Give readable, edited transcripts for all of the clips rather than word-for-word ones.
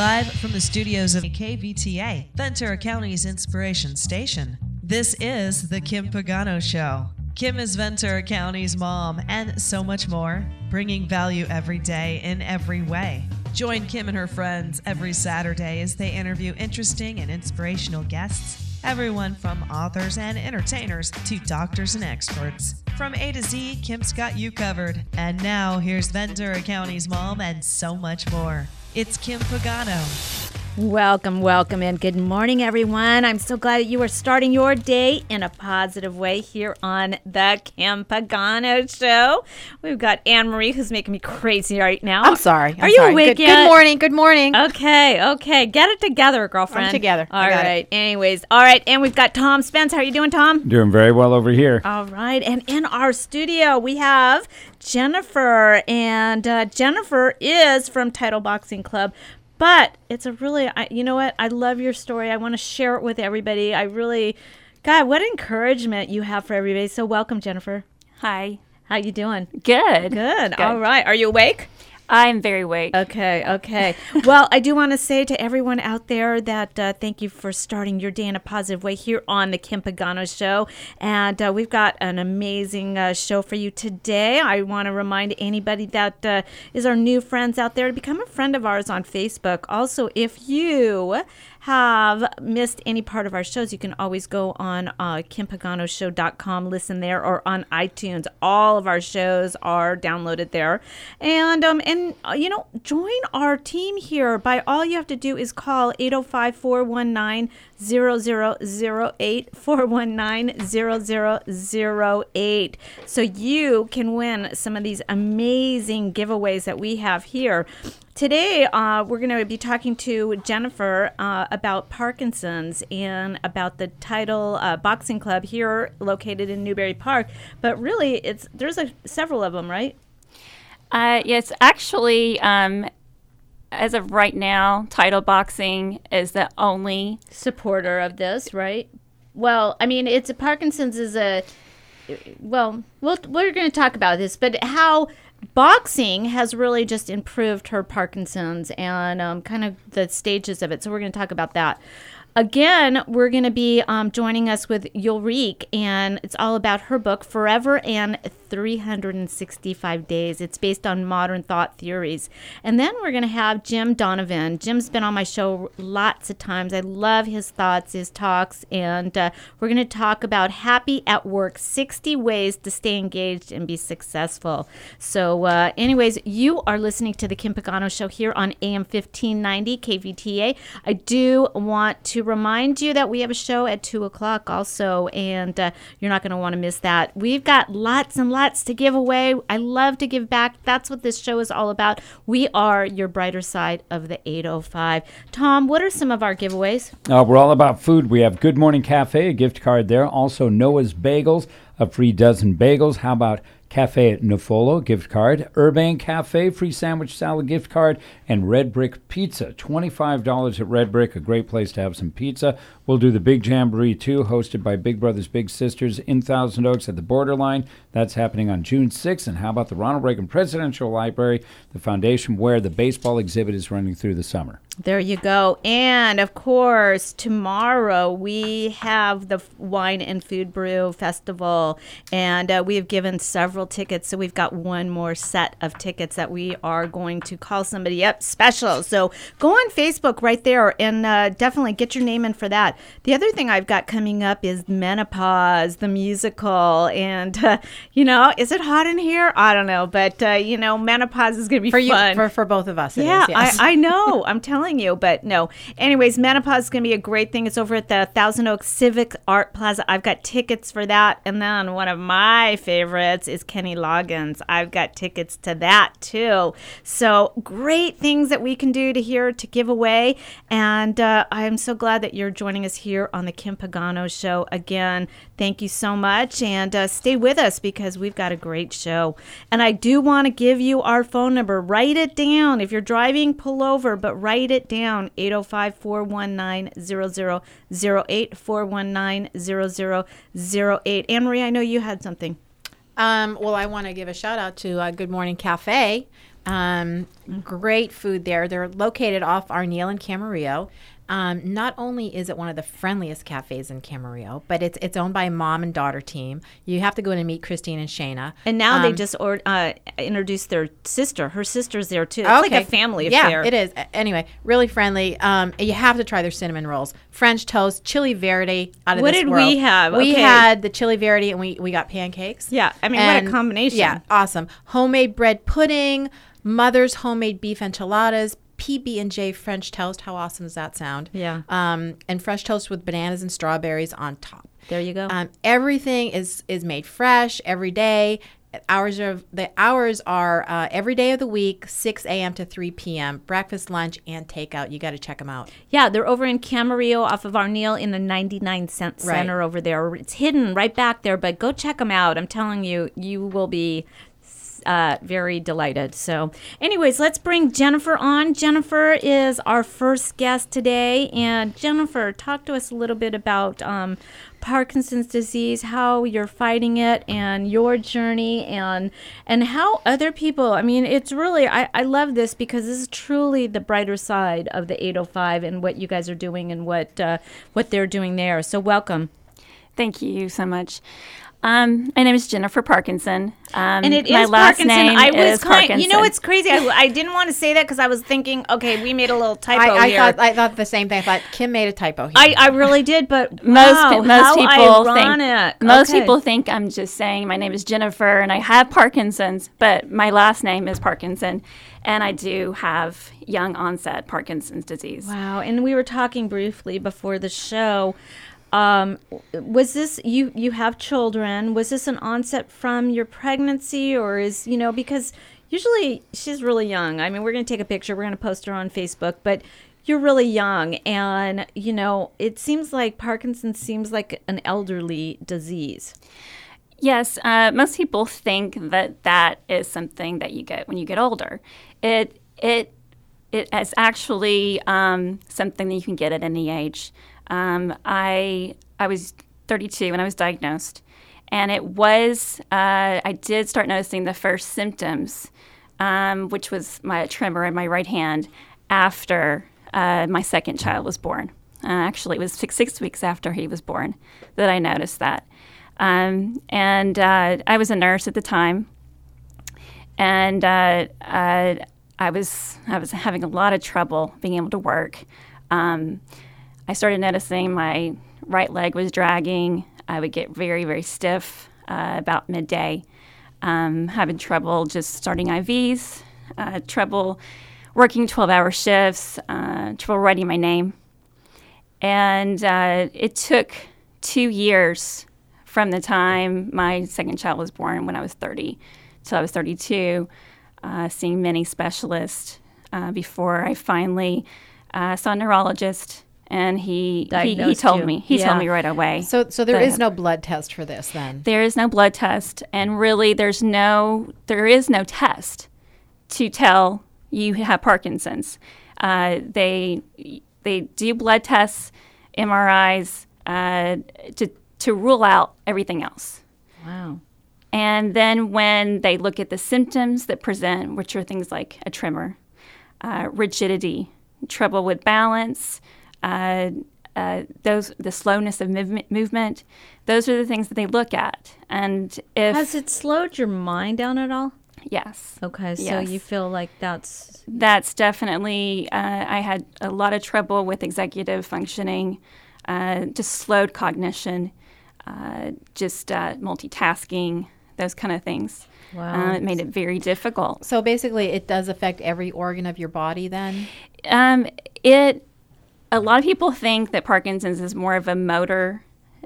Live from the studios of KVTA, Ventura County's inspiration station. This is The Kim Pagano Show. Kim is Ventura County's mom and so much more, bringing value every day in every way. Join Kim and her friends every Saturday as they interview interesting and inspirational guests, everyone from authors and entertainers to doctors and experts. From A to Z, Kim's got you covered. And now, here's Ventura County's mom and so much more. It's Kim Pagano. Welcome, and good morning, everyone. I'm so glad that you are starting your day in a positive way here on the Kim Pagano Show. We've got Anne Marie, who's making me crazy right now. I'm sorry. Are you awake yet? Good morning. Okay. Get it together, girlfriend. I'm together. All right. Anyways, all right. And we've got Tom Spence. How are you doing, Tom? Doing very well over here. All right. And in our studio, we have Jennifer. And Jennifer is from Title Boxing Club. But it's a really, you know what? I love your story. I want to share it with everybody. God, what encouragement you have for everybody. So welcome, Jennifer. Hi. How you doing? Good. All right. Are you awake? I'm very awake. Okay. Well, I do want to say to everyone out there that thank you for starting your day in a positive way here on the Kim Pagano Show. And we've got an amazing show for you today. I want to remind anybody that is our new friends out there to become a friend of ours on Facebook. Also, if you have missed any part of our shows, you can always go on KimPaganoShow.com, listen there, or on iTunes. All of our shows are downloaded there. And join our team here. By all you have to do is call 805-419-0008, 419-0008, so you can win some of these amazing giveaways that we have here. Today, we're going to be talking to Jennifer about Parkinson's and about the Title Boxing Club here located in Newbury Park. But really, there's several of them, right? Yes, actually, as of right now, Title Boxing is the only supporter of this, right? Well, I mean, Parkinson's is we're going to talk about this, but how boxing has really just improved her Parkinson's and kind of the stages of it. So we're going to talk about that. Again, we're going to be joining us with Ulrike, and it's all about her book, Forever and 365 Days. It's based on modern thought theories. And then we're going to have Jim Donovan. Jim's been on my show lots of times. I love his thoughts, his talks, and we're going to talk about Happy at Work, 60 ways to stay engaged and be successful. So anyways, you are listening to the Kim Pagano Show here on AM 1590 KVTA. I do want to remind you that we have a show at 2 o'clock also, and you're not going to want to miss that. We've got lots and lots to give away. I love to give back. That's what this show is all about. We are your brighter side of the 805. Tom, what are some of our giveaways? We're all about food. We have Good Morning Cafe, a gift card there. Also, Noah's Bagels, a free dozen bagels. How about Cafe at Nufolo, gift card. Urbane Cafe, free sandwich salad gift card. And Red Brick Pizza, $25 at Red Brick, a great place to have some pizza. We'll do the Big Jamboree, too, hosted by Big Brothers Big Sisters in Thousand Oaks at the Borderline. That's happening on June 6th. And how about the Ronald Reagan Presidential Library, the foundation where the baseball exhibit is running through the summer. There you go. And, of course, tomorrow we have the Wine and Food Brew Festival, and we have given several tickets, so we've got one more set of tickets that we are going to call somebody up special. So go on Facebook right there and definitely get your name in for that. The other thing I've got coming up is Menopause, the musical, and, is it hot in here? I don't know, but, Menopause is going to be fun. For both of us, yeah, it is, yes. I know. I'm telling you, but no. Anyways, Menopause is going to be a great thing. It's over at the Thousand Oaks Civic Art Plaza. I've got tickets for that. And then one of my favorites is Kenny Loggins. I've got tickets to that too. So great things that we can do to give away. And I am so glad that you're joining us here on the Kim Pagano Show. Again, thank you so much. And stay with us because we've got a great show. And I do want to give you our phone number. Write it down. If you're driving, pull over, but write it down. 805-419-0008, 419-0008. Anne-Marie, I know you had something. Well, I want to give a shout out to Good Morning Cafe, Great food there. They're located off Arneal and Camarillo. Not only is it one of the friendliest cafes in Camarillo, but it's owned by a mom and daughter team. You have to go in and meet Christine and Shayna. And now they just introduced their sister. Her sister's there too. It's like a family affair. Yeah, it is. Anyway, really friendly. You have to try their cinnamon rolls. French toast, chili verde out of What this did world. we have? We Okay. had the chili verde and we got pancakes. Yeah, I mean, what a combination. Yeah, awesome. Homemade bread pudding, mother's homemade beef enchiladas, PB&J French toast. How awesome does that sound? Yeah. And fresh toast with bananas and strawberries on top. There you go. Everything is made fresh every day. The hours are every day of the week, 6 a.m. to 3 p.m. Breakfast, lunch, and takeout. You got to check them out. Yeah, they're over in Camarillo off of Arneal in the 99-cent center over there. It's hidden right back there, but go check them out. I'm telling you, you will be very delighted. So anyways, let's bring Jennifer on. Jennifer is our first guest today. And Jennifer, talk to us a little bit about Parkinson's disease, how you're fighting it and your journey and how other people, I mean, it's really, I love this because this is truly the brighter side of the 805 and what you guys are doing and what they're doing there. So welcome. Thank you so much. My name is Jennifer Parkinson. And it is my last Parkinson. name is Parkinson. You know, it's crazy. I didn't want to say that because I was thinking, okay, we made a little typo here. I thought the same thing. I thought Kim made a typo here. I really did, but Most how people ironic. think most Okay. people think I'm just saying my name is Jennifer and I have Parkinson's, but my last name is Parkinson, and I do have young onset Parkinson's disease. Wow. And we were talking briefly before the show. Was this, you have children, was this an onset from your pregnancy or is, because usually she's really young. I mean, we're going to take a picture, we're going to post her on Facebook, but you're really young and, it seems like Parkinson's seems like an elderly disease. Yes, most people think that is something that you get when you get older. It is actually something that you can get at any age. I was 32 when I was diagnosed, and it was I did start noticing the first symptoms, which was my tremor in my right hand after my second child was born. Actually, it was six weeks after he was born that I noticed that. And I was a nurse at the time, and I was having a lot of trouble being able to work. I started noticing my right leg was dragging. I would get very, very stiff about midday. Having trouble just starting IVs, trouble working 12-hour shifts, trouble writing my name. And it took 2 years from the time my second child was born when I was 30 till I was 32, seeing many specialists before I finally saw a neurologist. And he told me right away. So there is no blood test for this then? There is no blood test, and really there is no test to tell you have Parkinson's. They do blood tests, MRIs, to rule out everything else. Wow. And then when they look at the symptoms that present, which are things like a tremor, rigidity, trouble with balance, the slowness of movement, those are the things that they look at. And if Has it slowed your mind down at all? yes, Okay, so Yes. you feel like that's definitely. I had a lot of trouble with executive functioning, just slowed cognition, just multitasking, those kind of things. Wow. It made it very difficult. So basically it does affect every organ of your body then? A lot of people think that Parkinson's is more of a motor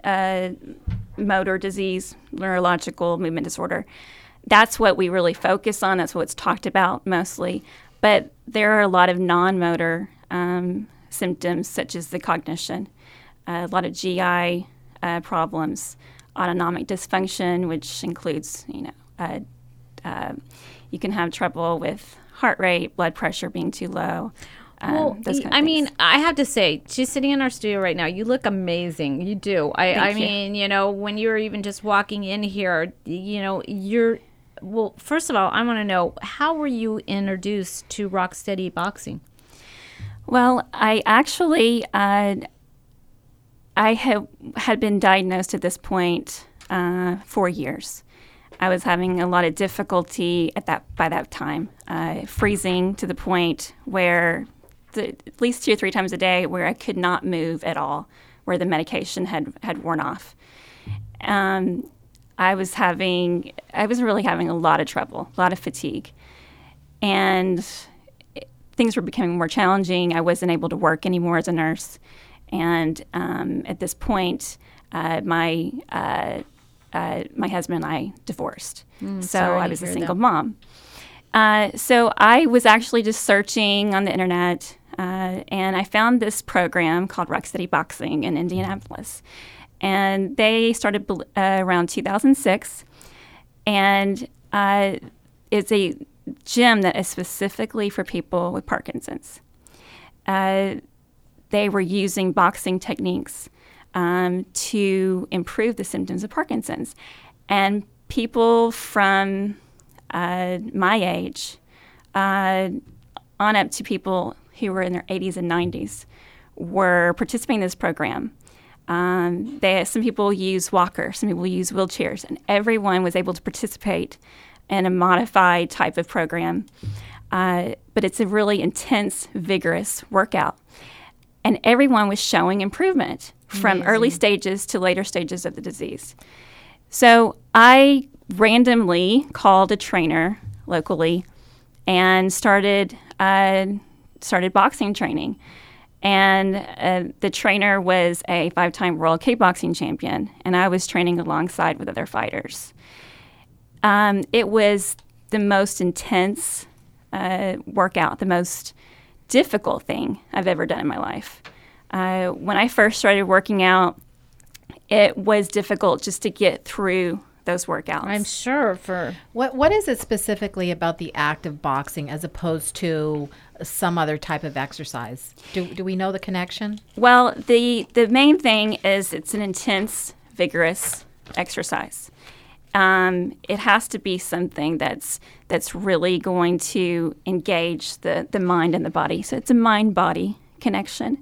disease, neurological movement disorder. That's what we really focus on. That's what's talked about mostly. But there are a lot of non-motor symptoms, such as the cognition, a lot of GI problems, autonomic dysfunction, which includes, you can have trouble with heart rate, blood pressure being too low. Well, those kind of I things. mean, I have to say, she's sitting in our studio right now. You look amazing. You do. I Thank you. mean, when you're even just walking in here, you're well, first of all, I want to know, how were you introduced to Rocksteady Boxing? Well, I actually, I had been diagnosed at this point 4 years. I was having a lot of difficulty by that time, freezing to the point where at least 2 or 3 times a day where I could not move at all, where the medication had worn off. I was really having a lot of trouble, a lot of fatigue. And things were becoming more challenging. I wasn't able to work anymore as a nurse. And at this point, my husband and I divorced. So I was a single mom. So I was actually just searching on the internet, and I found this program called Rocksteady Boxing in Indianapolis. And they started around 2006. And it's a gym that is specifically for people with Parkinson's. They were using boxing techniques to improve the symptoms of Parkinson's. And people from my age on up to people who were in their 80s and 90s were participating in this program. Some people use walkers, some people use wheelchairs, and everyone was able to participate in a modified type of program. But it's a really intense, vigorous workout. And everyone was showing improvement from early stages to later stages of the disease. So I randomly called a trainer locally and started boxing training. And the trainer was a 5-time world kickboxing champion, and I was training alongside with other fighters. It was the most intense workout, the most difficult thing I've ever done in my life. When I first started working out, it was difficult just to get through those workouts. I'm sure. What is it specifically about the act of boxing as opposed to some other type of exercise? Do we know the connection? Well, the main thing is it's an intense, vigorous exercise. It has to be something that's really going to engage the mind and the body. So it's a mind-body connection.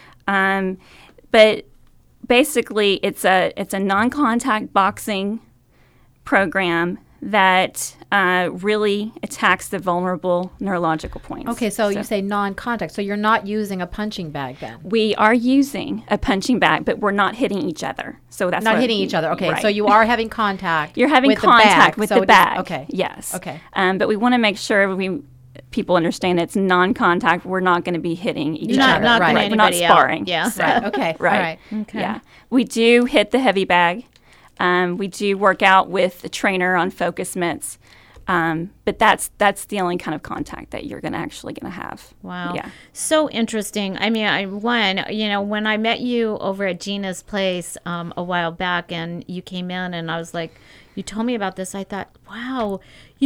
But basically, it's a non-contact boxing program that really attacks the vulnerable neurological points. Okay, so you say non-contact. So you're not using a punching bag then? We are using a punching bag, but we're not hitting each other. So that's not hitting each other. Okay, right. So you are having contact. You're having with contact with the bag. Okay. Yes. Okay. But we want to make sure people understand it's non-contact. We're not going to be hitting each other. Not We're not sparring. Yeah. So, Right. Okay. Right. All right. Okay. Yeah. We do hit the heavy bag. We do work out with the trainer on focus mitts. But that's the only kind of contact that you're actually going to have. Wow. Yeah. So interesting. I mean, when I met you over at Gina's place a while back and you came in and I was like, you told me about this, I thought, wow,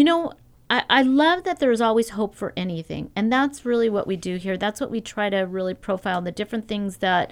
I love that there's always hope for anything. And that's really what we do here. That's what we try to really profile, the different things that,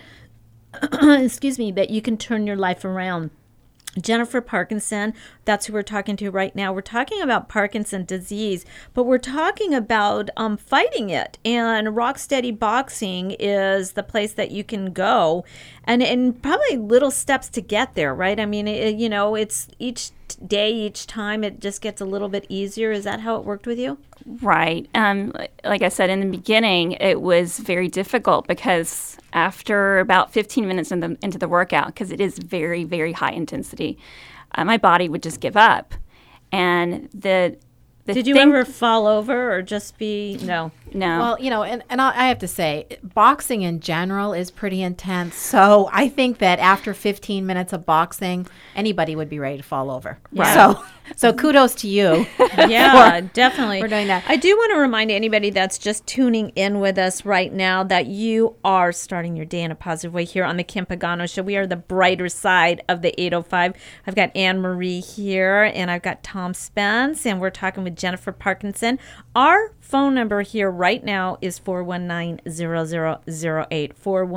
that you can turn your life around. Jennifer Parkinson, that's who we're talking to right now. We're talking about Parkinson's disease, but we're talking about fighting it. And Rocksteady Boxing is the place that you can go, and probably little steps to get there, right? I mean, it's each day, each time, it just gets a little bit easier. Is that how it worked with you? Right. Like I said in the beginning, it was very difficult because after about 15 minutes into the workout, because it is very, very high intensity, my body would just give up. And Did you ever fall over or just be no? Well, and I have to say, boxing in general is pretty intense. So I think that after 15 minutes of boxing, anybody would be ready to fall over. Right. So kudos to you. Yeah, definitely. We're doing that. I do want to remind anybody that's just tuning in with us right now that you are starting your day in a positive way here on the Kim Pagano Show. We are the brighter side of the 805. I've got Anne Marie here, and I've got Tom Spence, and we're talking with Jennifer Parkinson. Our phone number here right now is 419-0008,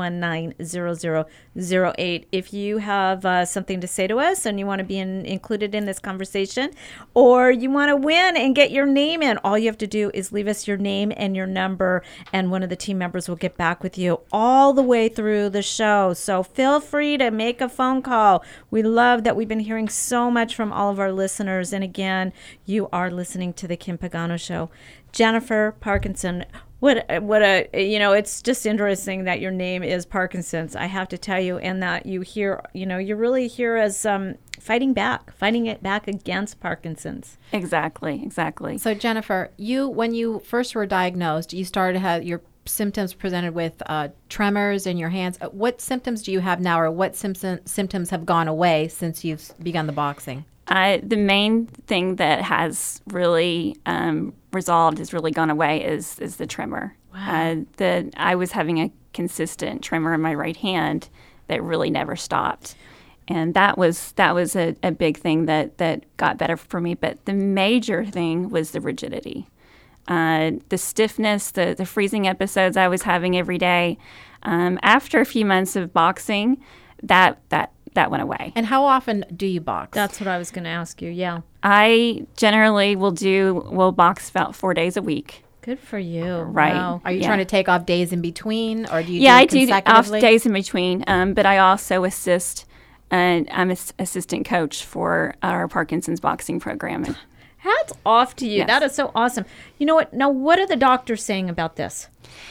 419-0008. If you have something to say to us and you want to be included in this conversation, or you want to win and get your name in, all you have to do is leave us your name and your number, and one of the team members will get back with you all the way through the show. So feel free to make a phone call. We love that we've been hearing so much from all of our listeners. And again, you are listening to the Kim Pagano Show. Jennifer Parkinson, what a it's just interesting that your name is Parkinson's, I have to tell you, and that you you're really here as fighting it back against Parkinson's. Exactly. So Jennifer, when you first were diagnosed, you started to have your symptoms presented with tremors in your hands. What symptoms do you have now, or what symptoms have gone away since you've begun the boxing? The main thing that has really resolved, has really gone away, is the tremor. Wow. I was having a consistent tremor in my right hand that really never stopped. And that was a big thing that got better for me. But the major thing was the rigidity. The stiffness, the freezing episodes I was having every day. After a few months of boxing, that went away. And how often do you box? That's what I was going to ask you. Yeah. I generally will box about 4 days a week. Good for you. Right. Wow. Are you trying to take off days in between, or do you? Yeah, I do do off consecutively? days in between. But I also assist. I'm an assistant coach for our Parkinson's boxing program. And Hats off to you. Yes. That is so awesome. You know what? Now, what are the doctors saying about this?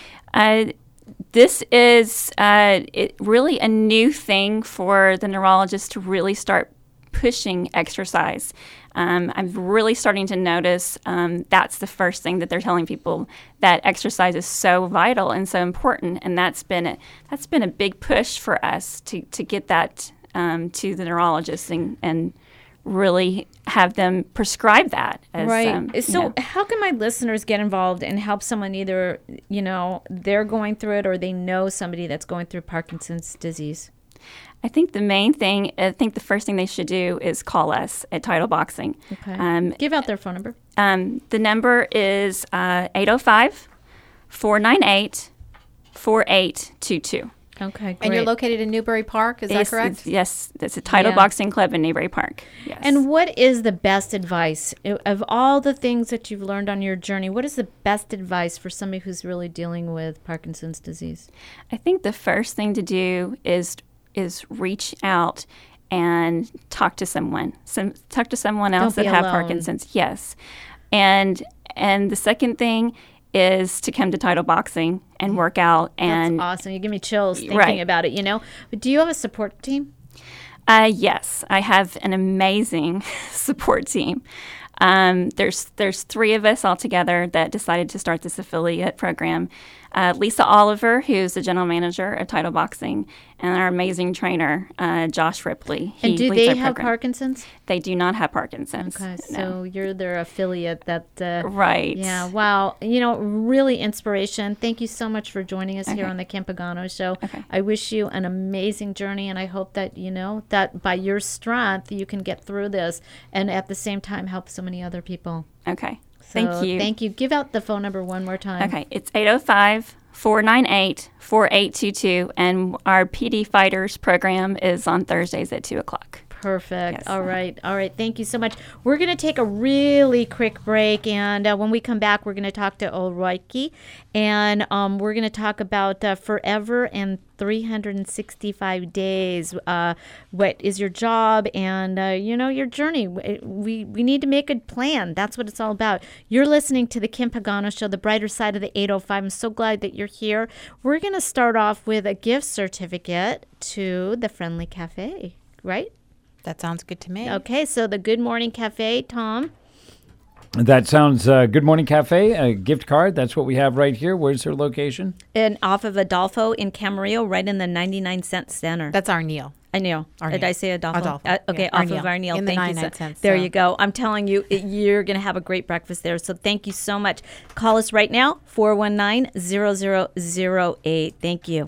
this is really a new thing for the neurologist to really start pushing exercise. I'm really starting to notice that's the first thing that they're telling people, that exercise is so vital and so important, and that's been a big push for us to get that to the neurologist and really have them prescribe that. As, right. So how can my listeners get involved and help someone, either, they're going through it or they know somebody that's going through Parkinson's disease? I think the first thing they should do is call us at Title Boxing. Okay. Give out their phone number. The number is 805-498-4822. Okay, great. And you're located in Newbury Park, is that correct? Yes, that's a Title Boxing Club in Newbury Park. Yes. And what is the best advice of all the things that you've learned on your journey? What is the best advice for somebody who's really dealing with Parkinson's disease? I think the first thing to do is reach out and talk to someone. Talk to someone else that have Parkinson's. Yes. And the second thing is to come to Title Boxing and work out. And that's awesome. You give me chills thinking about it, But do you have a support team? Yes, I have an amazing support team. There's 3 of us all together that decided to start this affiliate program. Lisa Oliver, who's the general manager of Title Boxing, and our amazing trainer, Josh Ripley. And do they have Parkinson's? They do not have Parkinson's. Okay, so you're their affiliate. That right. Yeah, wow. Really inspiration. Thank you so much for joining us here on the Kim Pagano Show. Okay. I wish you an amazing journey, and I hope that, that by your strength, you can get through this and at the same time help so many other people. Okay. So, thank you. Thank you. Give out the phone number one more time. Okay. It's 805-498-4822, and our PD Fighters program is on Thursdays at 2 o'clock. Perfect. Yes. All right. Thank you so much. We're going to take a really quick break, and when we come back, we're going to talk to Ulrike, and we're going to talk about forever and 365 days. What is your job and, your journey? We need to make a plan. That's what it's all about. You're listening to the Kim Pagano Show, the brighter side of the 805. I'm so glad that you're here. We're going to start off with a gift certificate to the Friendly Cafe, right? That sounds good to me. Okay, so the Good Morning Cafe, Tom. That sounds Good Morning Cafe, a gift card. That's what we have right here. Where's their location? And off of Adolfo in Camarillo, right in the 99-cent center. That's Arneal. I know. Did I say Adolfo? Adolfo. Okay, Yeah, off Arneal. of Arneal. In the Thank you. 99 cents. There you go. I'm telling you, you're going to have a great breakfast there. So thank you so much. Call us right now, 419-0008. Thank you.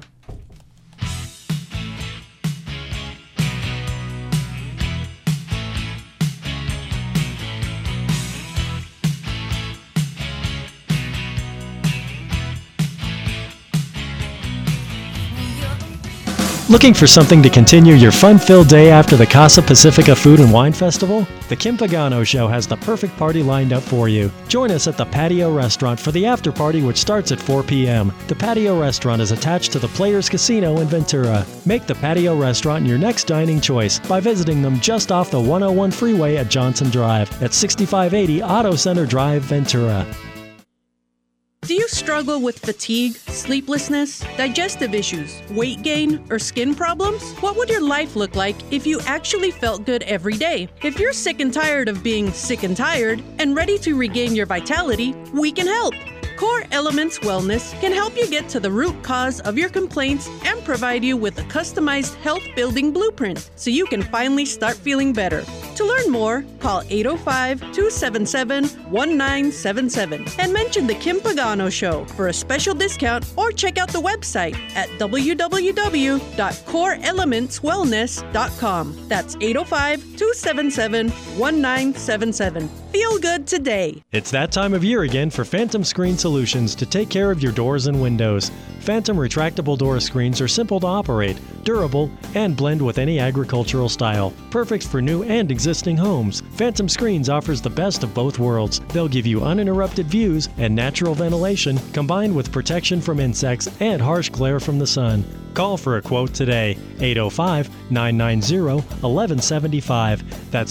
Looking for something to continue your fun-filled day after the Casa Pacifica Food and Wine Festival? The Kim Pagano Show has the perfect party lined up for you. Join us at the Patio Restaurant for the after party, which starts at 4 p.m. The Patio Restaurant is attached to the Players Casino in Ventura. Make the Patio Restaurant your next dining choice by visiting them just off the 101 freeway at Johnson Drive at 6580 Auto Center Drive, Ventura. Do you struggle with fatigue, sleeplessness, digestive issues, weight gain, or skin problems? What would your life look like if you actually felt good every day? If you're sick and tired of being sick and tired and ready to regain your vitality, we can help. Core Elements Wellness can help you get to the root cause of your complaints and provide you with a customized health-building blueprint so you can finally start feeling better. To learn more, call 805-277-1977 and mention the Kim Pagano Show for a special discount, or check out the website at www.coreelementswellness.com. That's 805-277-1977. Feel good today. It's that time of year again for Phantom Screen Solutions to take care of your doors and windows. Phantom retractable door screens are simple to operate, durable, and blend with any agricultural style. Perfect for new and existing homes. Phantom Screens offers the best of both worlds. They'll give you uninterrupted views and natural ventilation combined with protection from insects and harsh glare from the sun. Call for a quote today, 805-990-1175. That's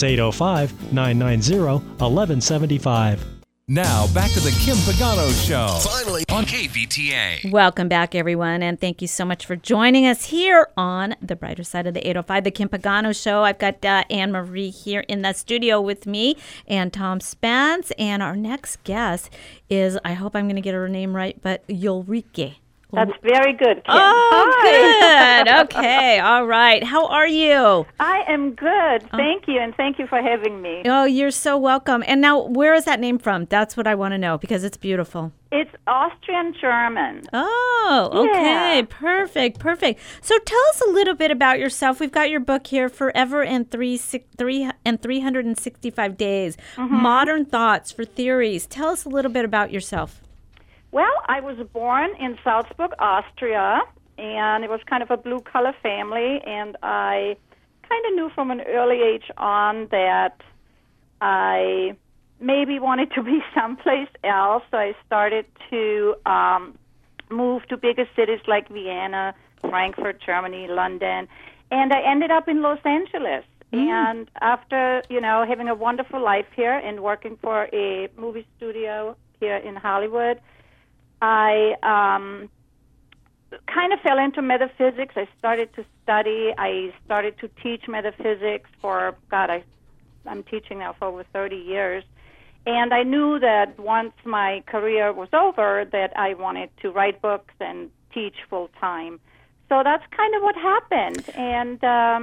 805-990-1175. Now, back to the Kim Pagano Show. Finally on KVTA. Welcome back, everyone, and thank you so much for joining us here on the brighter side of the 805, the Kim Pagano Show. I've got Anne Marie here in the studio with me and Tom Spence, and our next guest is, I hope I'm going to get her name right, but Ulrike. That's very good, Kim. Oh, Hi. good. Okay. All right. How are you? I am good. Thank you, and thank you for having me. Oh, you're so welcome. And now, where is that name from? That's what I want to know, because it's beautiful. It's Austrian-German. Oh, okay. Yeah. Perfect. So tell us a little bit about yourself. We've got your book here, Forever and 365 Days, Modern Thoughts for Theories. Tell us a little bit about yourself. Well, I was born in Salzburg, Austria, and it was kind of a blue-collar family, and I kind of knew from an early age on that I maybe wanted to be someplace else, so I started to move to bigger cities like Vienna, Frankfurt, Germany, London, and I ended up in Los Angeles. And after, having a wonderful life here and working for a movie studio here in Hollywood, I kind of fell into metaphysics. I started to study. I started to teach metaphysics for, I'm teaching now for over 30 years. And I knew that once my career was over that I wanted to write books and teach full time. So that's kind of what happened. And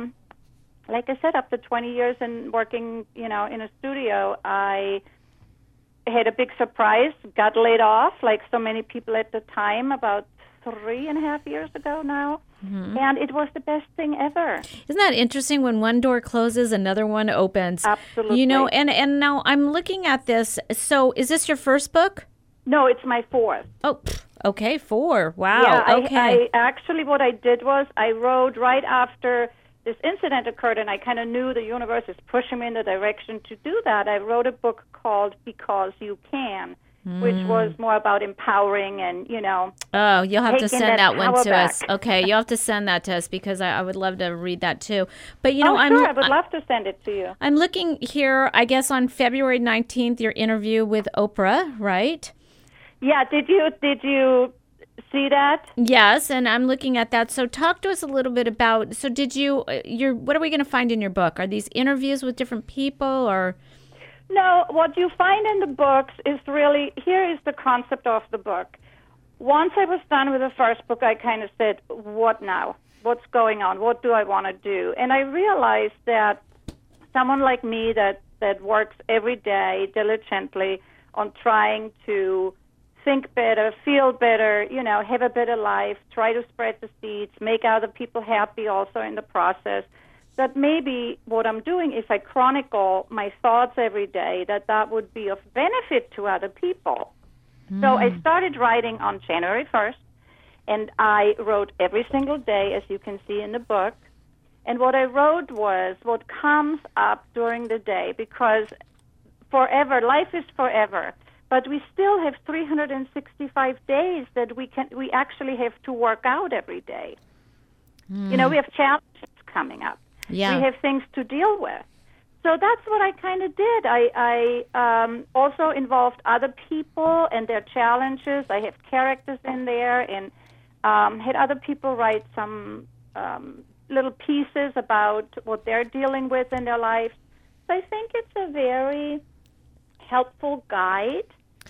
like I said, after 20 years in working, in a studio, I had a big surprise, got laid off like so many people at the time, about 3.5 years ago now. And it was the best thing ever. Isn't that interesting? When one door closes, another one opens. Absolutely. And now I'm looking at this. So is this your first book? No, it's my fourth. Oh, okay, 4. Wow. Yeah, okay. I actually, what I did was I wrote right after this incident occurred, and I kind of knew the universe is pushing me in the direction to do that. I wrote a book called Because You Can, which was more about empowering and, Oh, you'll have to send that one to back. us. Okay, you'll have to send that to us because I would love to read that too. But, Sure, I would love to send it to you. I'm looking here, I guess, on February 19th, your interview with Oprah, right? Yeah, did you see that? Yes, and I'm looking at that. So talk to us a little bit about, so did you, what are we going to find in your book? Are these interviews with different people or? No, what you find in the books is really, here is the concept of the book. Once I was done with the first book, I kind of said, what now? What's going on? What do I want to do? And I realized that someone like me that works every day diligently on trying to think better, feel better, have a better life, try to spread the seeds, make other people happy also in the process, that maybe what I'm doing, if I chronicle my thoughts every day, that would be of benefit to other people. So I started writing on January 1st, And I wrote every single day, as you can see in the book. And what I wrote was what comes up during the day, because forever, life is forever. But we still have 365 days that we actually have to work out every day. You know, we have challenges coming up. Yeah. We have things to deal with. So that's what I kind of did. I also involved other people and their challenges. I have characters in there, and had other people write some little pieces about what they're dealing with in their lives. So I think it's a very helpful guide.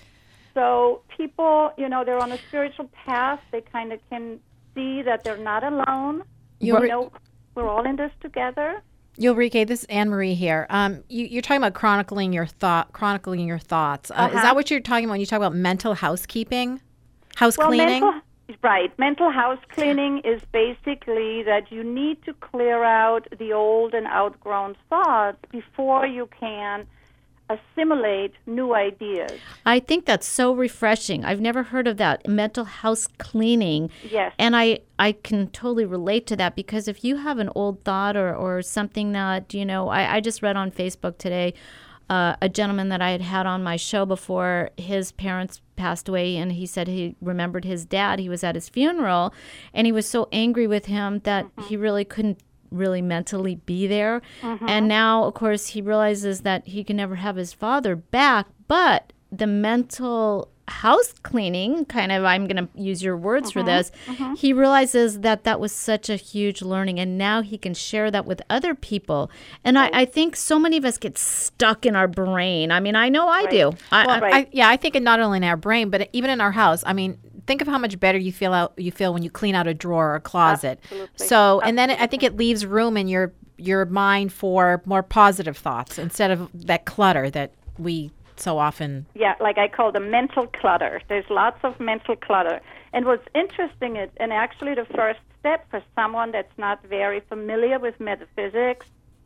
So people, you know, they're on a spiritual path. They kind of can see that they're not alone. You know, we're all in this together. Ulrike, this is Anne-Marie here. You're talking about chronicling your thoughts. Is that what you're talking about when you talk about mental housekeeping? Cleaning? Right. Mental house cleaning is basically that you need to clear out the old and outgrown thoughts before you can assimilate new ideas. I think that's so refreshing. I've never heard of that, mental house cleaning. Yes. And I can totally relate to that, because if you have an old thought or something that, you know, I just read on Facebook today, a gentleman that I had on my show before, his parents passed away, and he said he remembered his dad. He was at his funeral, and he was so angry with him that he really couldn't really mentally be there. And now, of course, he realizes that he can never have his father back, but the mental house cleaning, kind of, I'm going to use your words for this, he realizes that that was such a huge learning, and now he can share that with other people. And I think so many of us get stuck in our brain. I mean, I know I do. I think not only in our brain, but even in our house. I mean, think of how much better you feel when you clean out a drawer or a closet. Absolutely. So, and then I think it leaves room in your mind for more positive thoughts instead of that clutter that we so often. Yeah, like I call them mental clutter. There's lots of mental clutter. And what's interesting is, and actually the first step for someone that's not very familiar with metaphysics,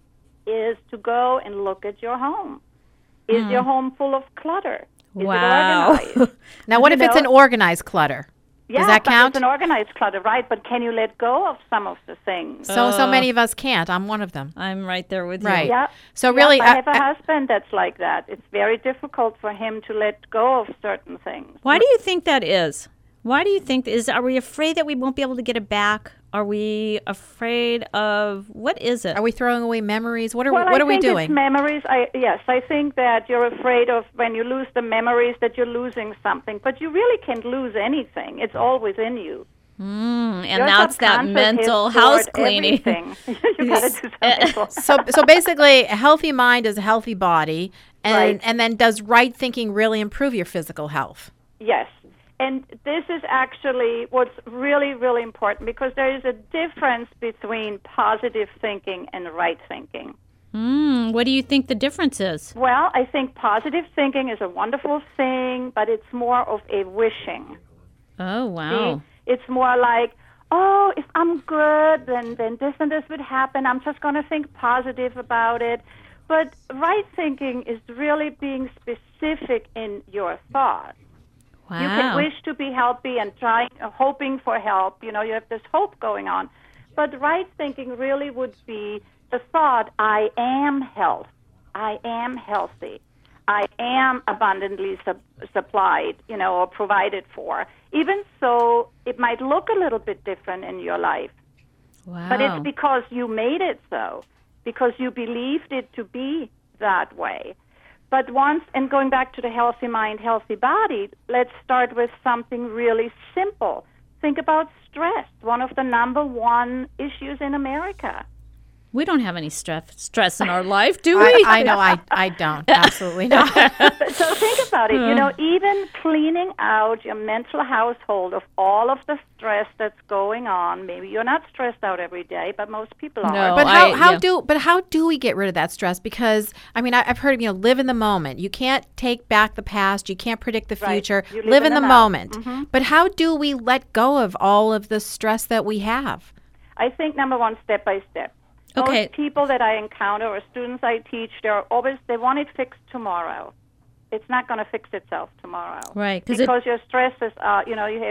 is to go and look at your home. Is your home full of clutter? Is it organized? Now, what if it's an organized clutter? Yeah, does that count? It's an organized clutter, right? But can you let go of some of the things? So many of us can't. I'm one of them. I'm right there with Right. you. Yeah. So really, I have a husband that's like that. It's very difficult for him to let go of certain things. Why do you think that is? Why do you think are we afraid that we won't be able to get it back? Are we afraid of, what is it? Are we throwing away memories? What are I we think doing? It's memories. I think that you're afraid of when you lose the memories that you're losing something, but you really can't lose anything. It's all within you. And Your that's that subconscious mental has house stored cleaning. everything. You got to do something for it. So basically, a healthy mind is a healthy body, Right. and then does right thinking really improve your physical health? Yes. And this is actually what's really, really important, because there is a difference between positive thinking and right thinking. What do you think the difference is? Well, I think positive thinking is a wonderful thing, but it's more of a wishing. Oh, wow. See? It's more like, oh, if I'm good, then this and this would happen. I'm just going to think positive about it. But right thinking is really being specific in your thoughts. Wow. You can wish to be healthy and hoping for help. You know, you have this hope going on. But right thinking really would be the thought, I am health. I am healthy. I am abundantly supplied, you know, or provided for. Even so, it might look a little bit different in your life. Wow. But it's because you made it so, because you believed it to be that way. But and going back to the healthy mind, healthy body, let's start with something really simple. Think about stress, one of the number one issues in America. We don't have any stress in our life, do we? I know I don't. Absolutely not. So think about it. You know, even cleaning out your mental household of all of the stress that's going on. Maybe you're not stressed out every day, but most people are. No. But how do we get rid of that stress? Because I mean, I've heard of, live in the moment. You can't take back the past. You can't predict the future. You live in the now. moment. Mm-hmm. But how do we let go of all of the stress that we have? I think number one, step by step. Okay. Most people that I encounter or students I teach, they want it fixed tomorrow. It's not going to fix itself tomorrow. Right. Because your stresses are, you have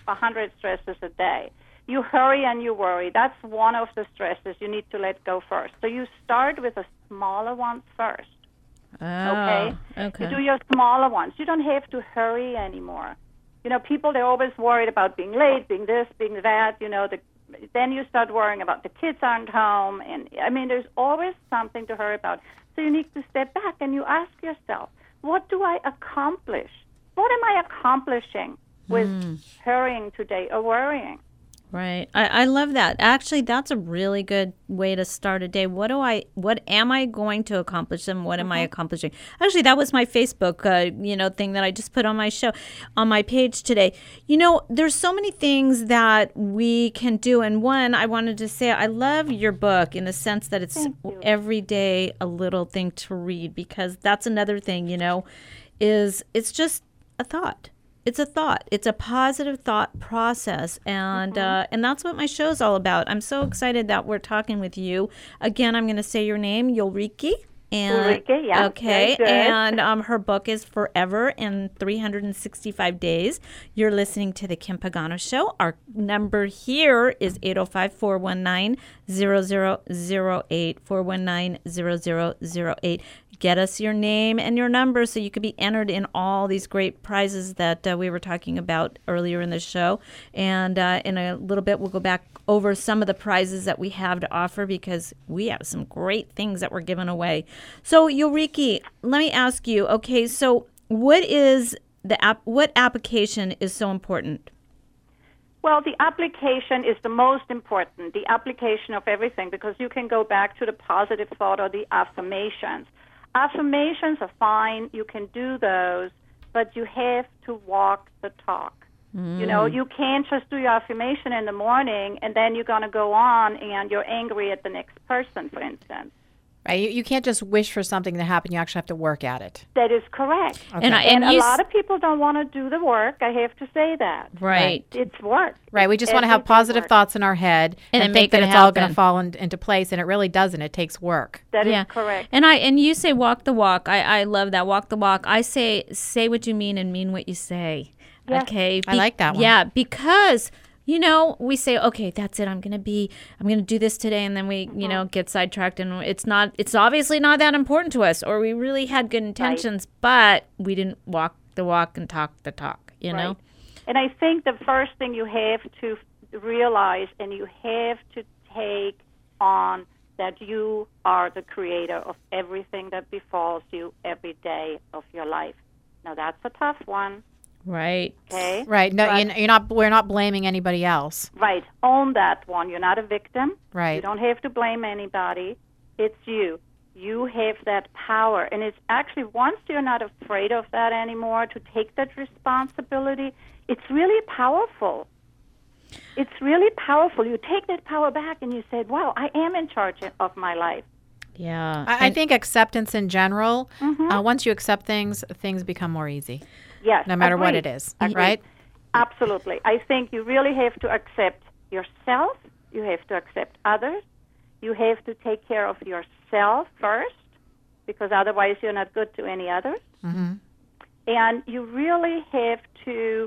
100 stresses a day. You hurry and you worry. That's one of the stresses you need to let go first. So you start with the smaller ones first. Okay? You do your smaller ones. You don't have to hurry anymore. You know, people, they're always worried about being late, being this, being that. You know, then you start worrying about the kids aren't home. And, I mean, there's always something to hurry about. So you need to step back and you ask yourself, what do I accomplish? What am I accomplishing with hurrying today or worrying? Right. I love that. Actually, that's a really good way to start a day. What am I going to accomplish and what am I accomplishing? Actually, that was my Facebook, thing that I just put on my show, on my page today. You know, there's so many things that we can do. And one, I wanted to say, I love your book in the sense that it's every day a little thing to read, because that's another thing, is it's just a thought. It's a thought. It's a positive thought process, and that's what my show is all about. I'm so excited that we're talking with you. Again, I'm going to say your name, Ulrike. Ulrike, yeah. Okay, and her book is Forever in 365 Days. You're listening to The Kim Pagano Show. Our number here is 805-419-0008, 419-0008. Get us your name and your number so you could be entered in all these great prizes that we were talking about earlier in the show. And in a little bit, we'll go back over some of the prizes that we have to offer, because we have some great things that we're giving away. So, Ulrike, let me ask you, okay, so what application is so important? Well, the application is the most important, the application of everything, because you can go back to the positive thought or the affirmations. Affirmations are fine. You can do those, but you have to walk the talk. You know, you can't just do your affirmation in the morning and then you're going to go on and you're angry at the next person, for instance. Right. You can't just wish for something to happen. You actually have to work at it. That is correct. Okay. And a lot of people don't want to do the work. I have to say that. Right. It's work. Right. We just want to have positive thoughts in our head and think that it's all going to fall into place, and it really doesn't. It takes work. That is correct. And you say walk the walk. I love that. Walk the walk. I say what you mean and mean what you say. Yes. Okay. I like that one. Yeah, because we say, okay, that's it. I'm going to do this today. And then we, get sidetracked, and it's obviously not that important to us, or we really had good intentions, but we didn't walk the walk and talk the talk, know? And I think the first thing you have to realize, and you have to take on, that you are the creator of everything that befalls you every day of your life. Now, that's a tough one. Right. Okay. Right. No, we're not blaming anybody else. Right. Own that one. You're not a victim. Right. You don't have to blame anybody. It's you. You have that power. And it's actually, once you're not afraid of that anymore, to take that responsibility, it's really powerful. It's really powerful. You take that power back and you say, wow, I am in charge of my life. Yeah. I think acceptance in general, once you accept things become more easy. Yes. No matter what it is, right? Absolutely. I think you really have to accept yourself. You have to accept others. You have to take care of yourself first, because otherwise you're not good to any others. Mm-hmm. And you really have to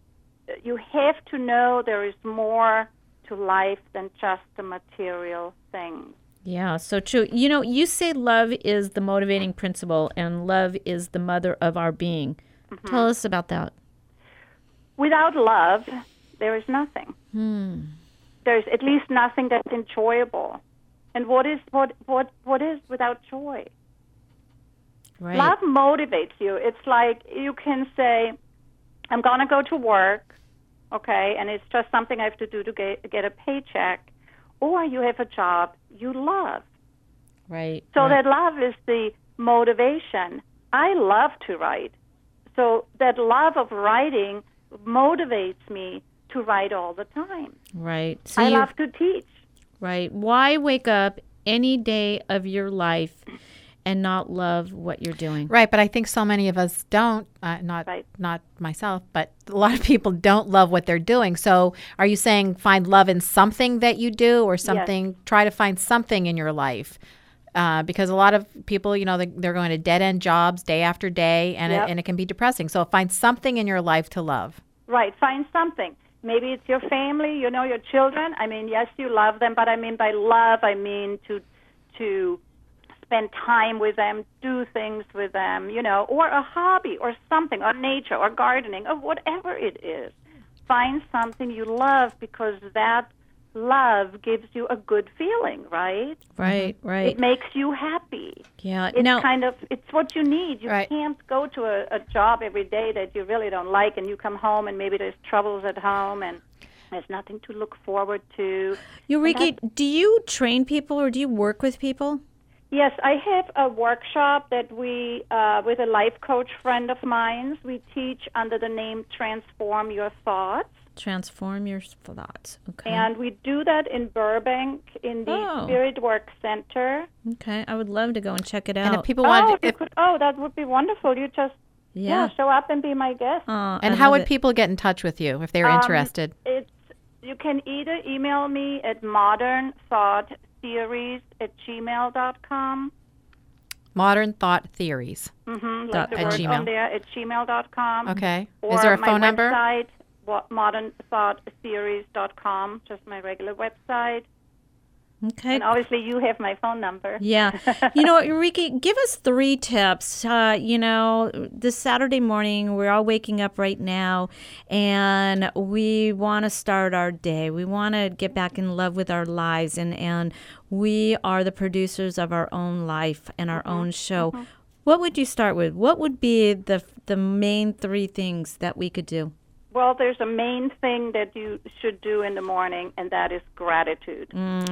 know there is more to life than just the material things. Yeah, so true. You say love is the motivating principle and love is the mother of our being. Mm-hmm. Tell us about that. Without love, there is nothing. There's at least nothing that's enjoyable. And what is without joy? Right. Love motivates you. It's like you can say, I'm going to go to work, okay, and it's just something I have to do to get a paycheck, or you have a job you love. Right. So that love is the motivation. I love to write. So that love of writing motivates me to write all the time. Right. So I love to teach. Right. Why wake up any day of your life and not love what you're doing? Right, but I think so many of us don't, not myself, but a lot of people don't love what they're doing. So are you saying find love in something that you do, or something, try to find something in your life? Because a lot of people, they're going to dead-end jobs day after day, and it can be depressing. So find something in your life to love. Right, find something. maybe it's your family, your children. I mean, yes, you love them, but I mean by love, I mean to spend time with them, do things with them, or a hobby or something, or nature or gardening or whatever it is. Find something you love, because that love gives you a good feeling, right? Right. It makes you happy. Yeah. It's what you need. You can't go to a job every day that you really don't like, and you come home and maybe there's troubles at home and there's nothing to look forward to. Eureka, do you train people or do you work with people? Yes, I have a workshop that we, with a life coach friend of mine, we teach under the name Transform Your Thoughts. Transform Your Thoughts. Okay. And we do that in Burbank in the Spirit Work Center. Okay, I would love to go and check it out. And if people want that would be wonderful. You just show up and be my guest. And how would people get in touch with you if they're interested? You can either email me at modernthoughttheories@gmail.com. Modern Thought Theories. Mm-hmm. Like the word on there at gmail.com. Okay. Or is there a phone number? Website, modernthoughttheories.com, just my regular website. Okay. And obviously you have my phone number. Yeah. You know, Eureka, give us 3 tips. This Saturday morning, we're all waking up right now, and we want to start our day. We want to get back in love with our lives, and we are the producers of our own life and our own show. Mm-hmm. What would you start with? What would be the main 3 things that we could do? Well, there's a main thing that you should do in the morning, and that is gratitude.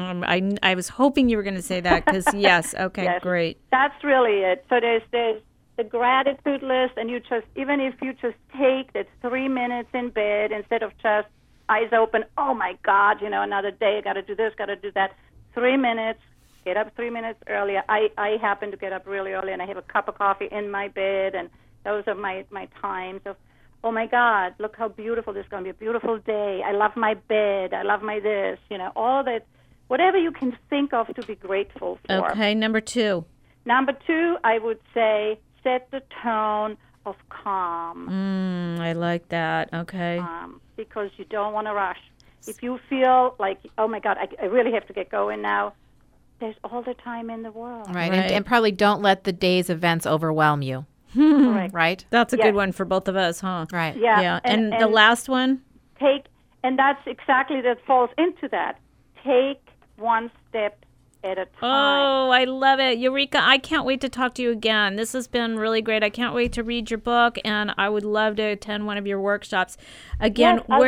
I was hoping you were going to say that, because yes, okay, yes, great. That's really it. So there's the gratitude list, and even if you just take that 3 minutes in bed instead of just eyes open, oh my God, another day, got to do this, got to do that. 3 minutes, get up 3 minutes earlier. I happen to get up really early, and I have a cup of coffee in my bed, and those are my times of, oh my God, look how beautiful this is going to be, a beautiful day. I love my bed. I love my this, all that, whatever you can think of to be grateful for. Okay, number 2. Number 2, I would say set the tone of calm. I like that. Okay. Because you don't want to rush. If you feel like, oh my God, I really have to get going now, there's all the time in the world. Right. And probably don't let the day's events overwhelm you. Correct. Right? That's a good one for both of us, huh? Right. Yeah. And the last one? And that's exactly, that falls into that. Take one step at a time. Oh, I love it. Eureka, I can't wait to talk to you again. This has been really great. I can't wait to read your book, and I would love to attend one of your workshops. Again, I'll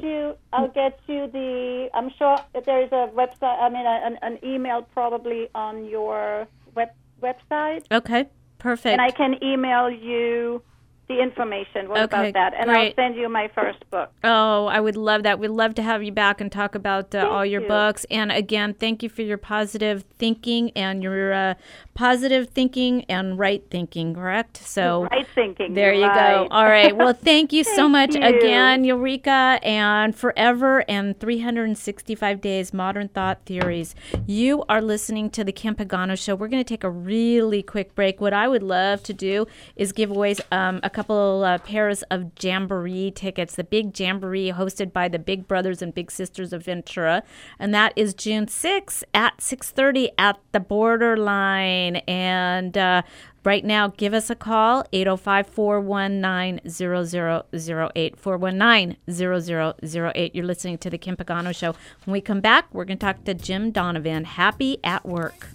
get you I'm sure that there is a website, an email probably on your website. Okay. Perfect. And I can email you the information about that, and great. I'll send you my first book. Oh, I would love that. We'd love to have you back and talk about all your books. And again, thank you for your positive thinking and your positive thinking and right thinking, correct? So right thinking. There you go. All right. Well, thank you so much again, Eureka, and forever and 365 days, Modern Thought Theories. You are listening to the Kim Pagano Show. We're going to take a really quick break. What I would love to do is give away a couple pairs of Jamboree tickets, the big Jamboree hosted by the Big Brothers and Big Sisters of Ventura, and that is June 6th at 6:30 at the Borderline. And right now, give us a call, 805-419-0008, 419-0008. You're listening to the Kim Pagano Show. When we come back, we're going to talk to Jim Donovan, Happy at Work.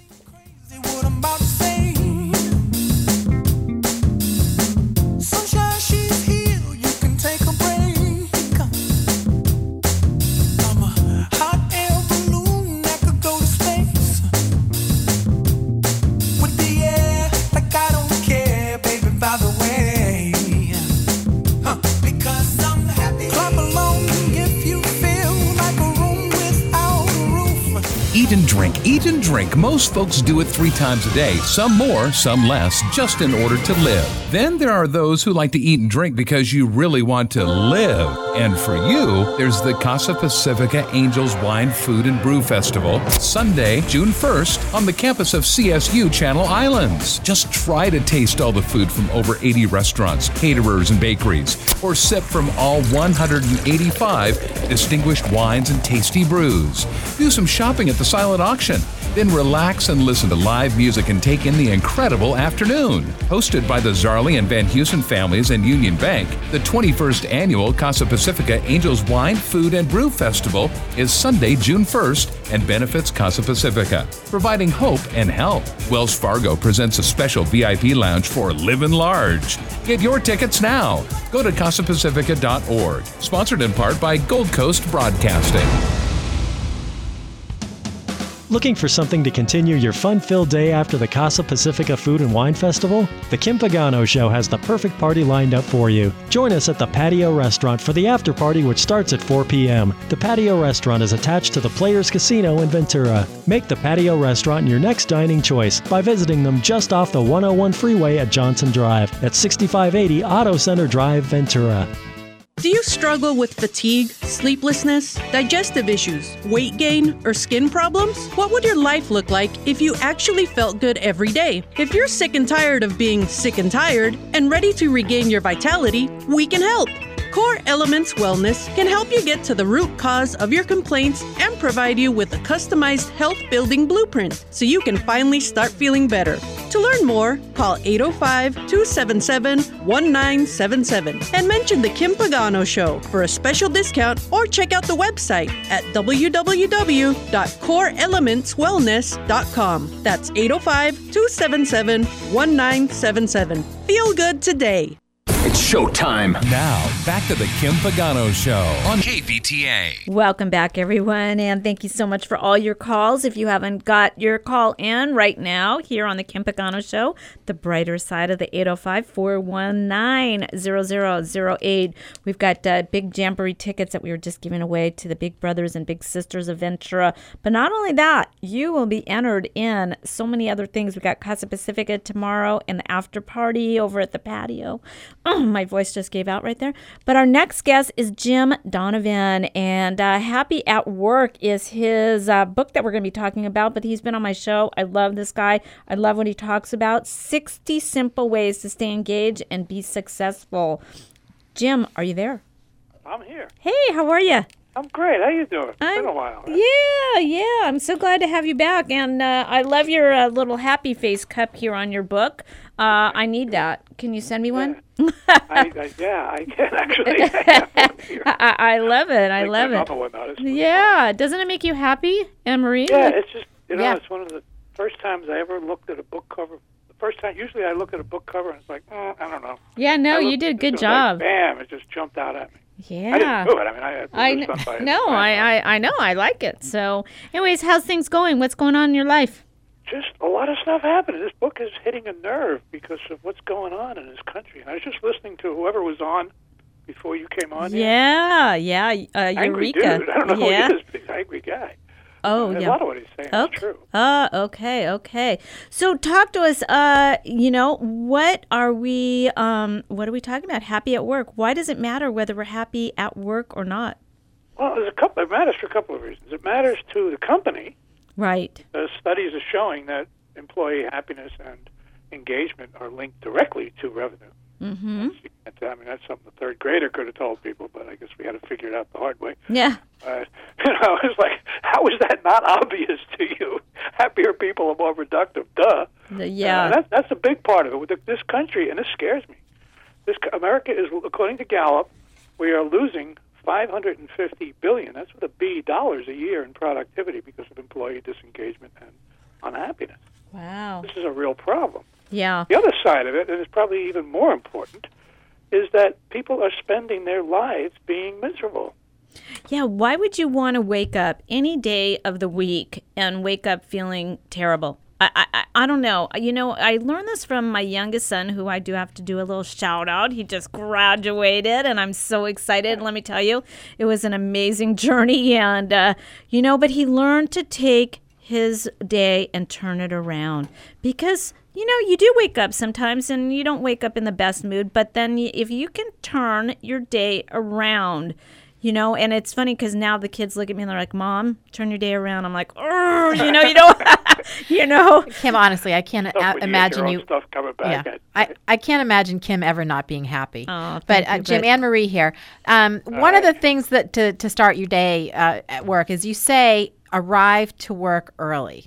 Eat and drink, eat Eat and drink. Most folks do it 3 times a day, some more, some less, just in order to live. Then there are those who like to eat and drink because you really want to live. And for you, there's the Casa Pacifica Angels Wine, Food, and Brew Festival, Sunday, June 1st, on the campus of CSU Channel Islands. Just try to taste all the food from over 80 restaurants, caterers, and bakeries, or sip from all 185 distinguished wines and tasty brews. Do some shopping at the silent auction. Then relax and listen to live music and take in the incredible afternoon. Hosted by the Zarley and Van Heusen families and Union Bank, the 21st Annual Casa Pacifica Angels Wine, Food, and Brew Festival is Sunday, June 1st, and benefits Casa Pacifica, providing hope and help. Wells Fargo presents a special VIP lounge for Livin' Large. Get your tickets now. Go to CasaPacifica.org. Sponsored in part by Gold Coast Broadcasting. Looking for something to continue your fun-filled day after the Casa Pacifica Food and Wine Festival? The Kim Pagano Show has the perfect party lined up for you. Join us at the Patio Restaurant for the after party, which starts at 4 p.m. The Patio Restaurant is attached to the Players Casino in Ventura. Make the Patio Restaurant your next dining choice by visiting them just off the 101 freeway at Johnson Drive at 6580 Auto Center Drive, Ventura. Do you struggle with fatigue, sleeplessness, digestive issues, weight gain, or skin problems? What would your life look like if you actually felt good every day? If you're sick and tired of being sick and tired and ready to regain your vitality, we can help. Core Elements Wellness can help you get to the root cause of your complaints and provide you with a customized health-building blueprint so you can finally start feeling better. To learn more, call 805-277-1977 and mention The Kim Pagano Show for a special discount, or check out the website at www.coreelementswellness.com. That's 805-277-1977. Feel good today. It's showtime. Now, back to the Kim Pagano Show on KVTA. Welcome back, everyone, and thank you so much for all your calls. If you haven't got your call in right now here on the Kim Pagano Show, the brighter side of the 805-419-0008. We've got big Jamboree tickets that we were just giving away to the Big Brothers and Big Sisters of Ventura. But not only that, you will be entered in so many other things. We've got Casa Pacifica tomorrow and the after party over at the patio. Oh, my voice just gave out right there. But our next guest is Jim Donovan, and Happy at Work is his book that we're going to be talking about, but he's been on my show. I love this guy. I love what he talks about. 60 simple ways to stay engaged and be successful. Jim, are you there? I'm here. Hey, how are you? I'm great. How you doing? It's been a while. Right? Yeah. I'm so glad to have you back. And I love your little happy face cup here on your book. I need that. Can you send me one? I can actually. I love it. I love it. Yeah. Doesn't it make you happy, Anne-Marie? Yeah, it's just, it's one of the first times I ever looked at a book cover. The first time, usually I look at a book cover and it's like, I don't know. Yeah, no, you did a good job. Like, bam, it just jumped out at me. Yeah. I didn't do it. I know. I like it. So, anyways, how's things going? What's going on in your life? Just a lot of stuff happening. This book is hitting a nerve because of what's going on in this country. And I was just listening to whoever was on before you came on. Yeah. Angry Eureka. dude. I don't know who he is, but he's an angry guy. Oh, yeah. A lot of what he's saying is true. Okay. So talk to us, what are we talking about? Happy at work. Why does it matter whether we're happy at work or not? Well, it matters for a couple of reasons. It matters to the company. Right. Studies are showing that employee happiness and engagement are linked directly to revenue. Mm-hmm. That's something the third grader could have told people, but I guess we had to figure it out the hard way. Yeah. It's like, how is that not obvious to you? Happier people are more productive. Duh. Yeah. That's a big part of it. With this country, and this scares me. America is, according to Gallup, we are losing $550 billion. That's with a B dollars a year in productivity because of employee disengagement and unhappiness. Wow. This is a real problem. Yeah. The other side of it, and it's probably even more important, is that people are spending their lives being miserable. Yeah, why would you want to wake up any day of the week and wake up feeling terrible? I don't know. I learned this from my youngest son, who I do have to do a little shout out. He just graduated, and I'm so excited. Let me tell you, it was an amazing journey. And, but he learned to take his day and turn it around. Because, you know, you do wake up sometimes and you don't wake up in the best mood, but then if you can turn your day around, you know, and it's funny because now the kids look at me and they're like, Mom, turn your day around. I'm like, oh, you know, you know. Kim, honestly, I can't imagine you. Stuff coming back. Yeah. I can't imagine Kim ever not being happy. Oh, but Jim, Anne Marie here. One of the things that to start your day at work is you say arrive to work early.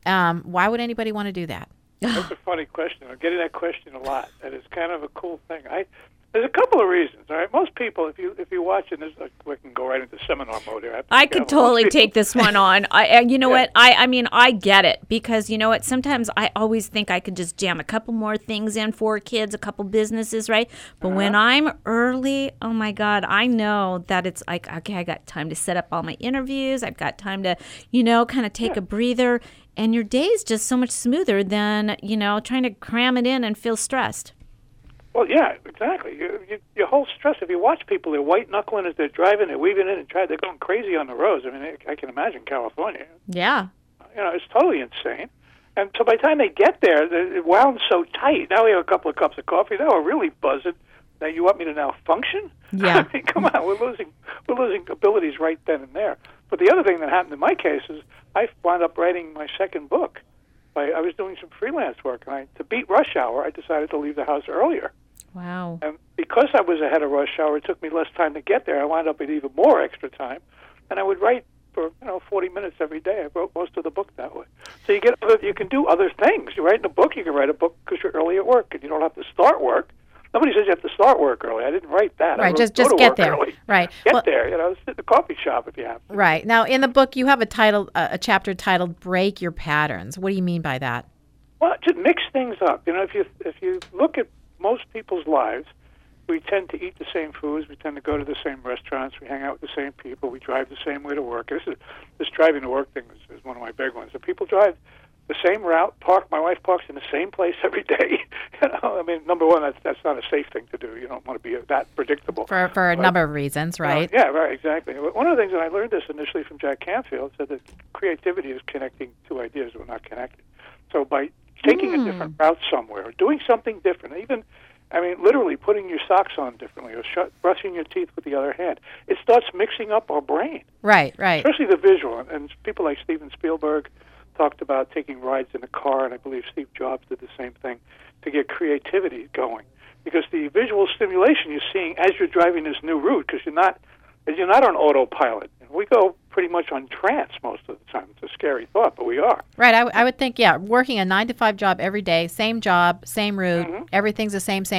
Why would anybody want to do that? That's a funny question. I'm getting that question a lot, and it's kind of a cool thing. There's a couple of reasons. All right, most people, if you watch, and we can go right into seminar mode here. I could totally take this one on. You know what? I mean, I get it because you know what? Sometimes I always think I could just jam a couple more things in for kids, a couple businesses, right? But when I'm early, oh my God, I know that it's like, okay, I got time to set up all my interviews. I've got time to, you know, kind of take a breather, and your day is just so much smoother than, you know, trying to cram it in and feel stressed. Well, yeah, exactly. Your whole stress, if you watch people, they're white-knuckling as they're driving, they're weaving in and they're going crazy on the roads. I mean, I can imagine California. Yeah. You know, it's totally insane. And so by the time they get there, it wound so tight. Now we have a couple of cups of coffee. Now we're really buzzing. Now you want me to now function? Yeah. I mean, come on, we're losing abilities right then and there. But the other thing that happened in my case is I wound up writing my second book. I was doing some freelance work, and to beat rush hour, I decided to leave the house earlier. Wow. And because I was ahead of rush hour, it took me less time to get there. I wound up with even more extra time, and I would write for 40 minutes every day. I wrote most of the book that way. So you can do other things. You write in a book, you can write a book because you're early at work, and you don't have to start work. Nobody says you have to start work early. I didn't write that. Right, just get there. Early. Right. Get there. You know, sit in the coffee shop if you have to. Right. Now, in the book, you have a chapter titled "Break Your Patterns." What do you mean by that? Well, just mix things up. You know, if you look at most people's lives, we tend to eat the same foods. We tend to go to the same restaurants. We hang out with the same people. We drive the same way to work. This driving to work thing is one of my big ones. So people drive the same route. My wife parks in the same place every day. You know, I mean, number one, that's not a safe thing to do. You don't want to be that predictable. For a number of reasons, right? Yeah, right, exactly. One of the things that I learned this initially from Jack Canfield said that creativity is connecting two ideas that are not connected. So by taking a different route somewhere, or doing something different, even, I mean, literally putting your socks on differently, or brushing your teeth with the other hand, it starts mixing up our brain. Right. Especially the visual. And people like Steven Spielberg talked about taking rides in a car, and I believe Steve Jobs did the same thing, to get creativity going. Because the visual stimulation you're seeing as you're driving this new route, because you're not on autopilot. We go pretty much on trance most of the time. It's a scary thought, but we are. Right. I would think, working a 9-to-5 job every day, same job, same route, everything's the same.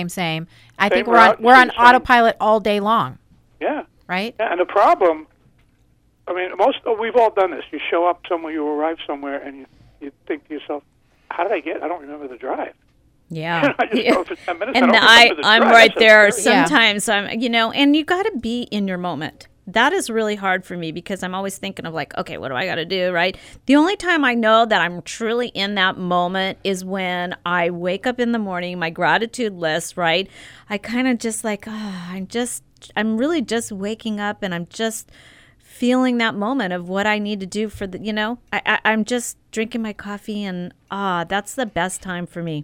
I think we're on autopilot all day long. Yeah. Right? Yeah, and the problem, I mean, we've all done this. You show up somewhere, you arrive somewhere, and you think to yourself, how did I don't remember the drive. Yeah. I just go for 10 minutes. And I'm drive. right That's there. Sometimes I'm, and you got to be in your moment. That is really hard for me because I'm always thinking of like, okay, what do I got to do, right? The only time I know that I'm truly in that moment is when I wake up in the morning, my gratitude list, right? I kind of just like, I'm really just waking up and I'm just feeling that moment of what I need to do for the, I'm just drinking my coffee and that's the best time for me.